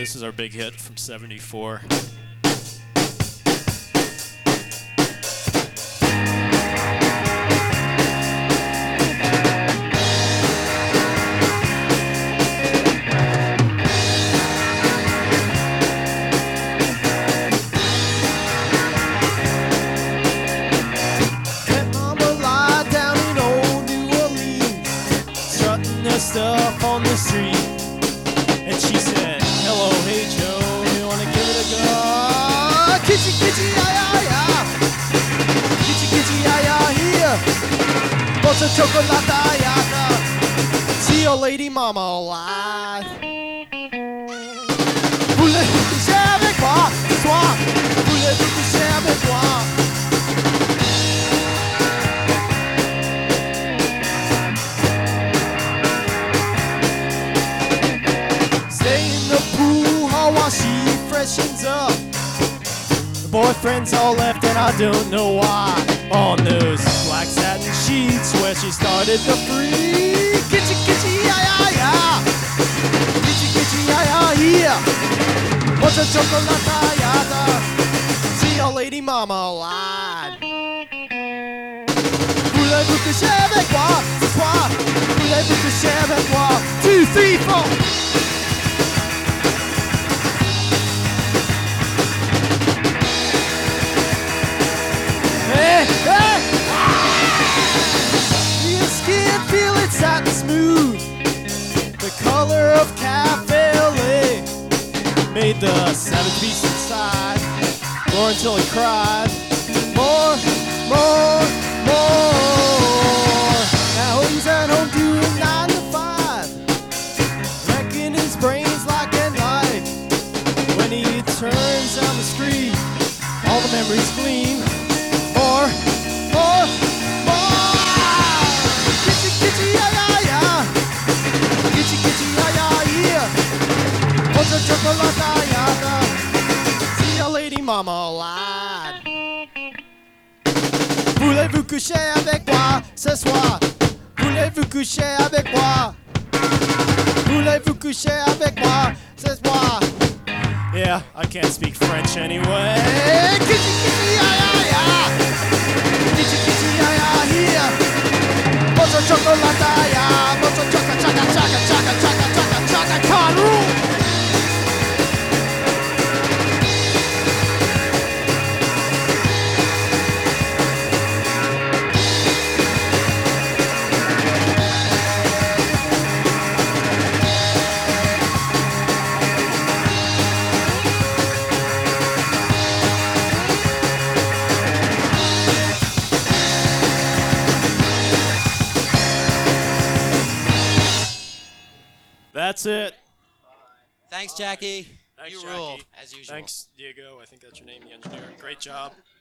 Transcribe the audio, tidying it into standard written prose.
This is our big hit from '74. Stuff on the street, and she said, "Hello, hey Joe, you wanna give it a go?" Kitty, kitty, yeah, yeah, kitty, kitty, yeah, here. What's a chocolate, yeah? See your lady mama alive. Voulez-vous coucher avec moi ce soir? Voulez-vous coucher avec moi? She freshens up. The boyfriends all left and I don't know why. On those black satin sheets where she started the free. Kitty, kitty, yeah, yeah. Kitty, kitty, yeah, yeah. What's a chocolate, yeah. See your lady mama alive. Voulez-vous coucher avec moi ce soir? Voulez-vous coucher avec moi? 2, 3, 4. Your skin, feel it satin smooth. The color of cafe lay made the savage beast inside roar until he cried. More, more, more. Now he's at home doing 9 to 5, wrecking his brains like a knife. When he turns down the street, all the memories gleam. More, more, more. Kitty, kitty, yeah, yeah. Kitty, kitty, yeah, yeah. What's a chocolate, yeah. See your lady mama alive. Voulez-vous coucher avec moi ce soir? Voulez-vous coucher avec moi? Voulez-vous coucher avec moi ce soir? Yeah, I can't speak French anyway. Kitty, kitty, yeah, yeah. Kitty, kitty, yeah, yeah. What's a chocolate, yeah? What's a chocolate, chaka, chaka, chaka, chaka, chaka, chaka, can't rule. That's it. Thanks, Jackie. Thanks, You Jackie. rule, as usual. Thanks, Diego. I think that's your name, the engineer. Great job.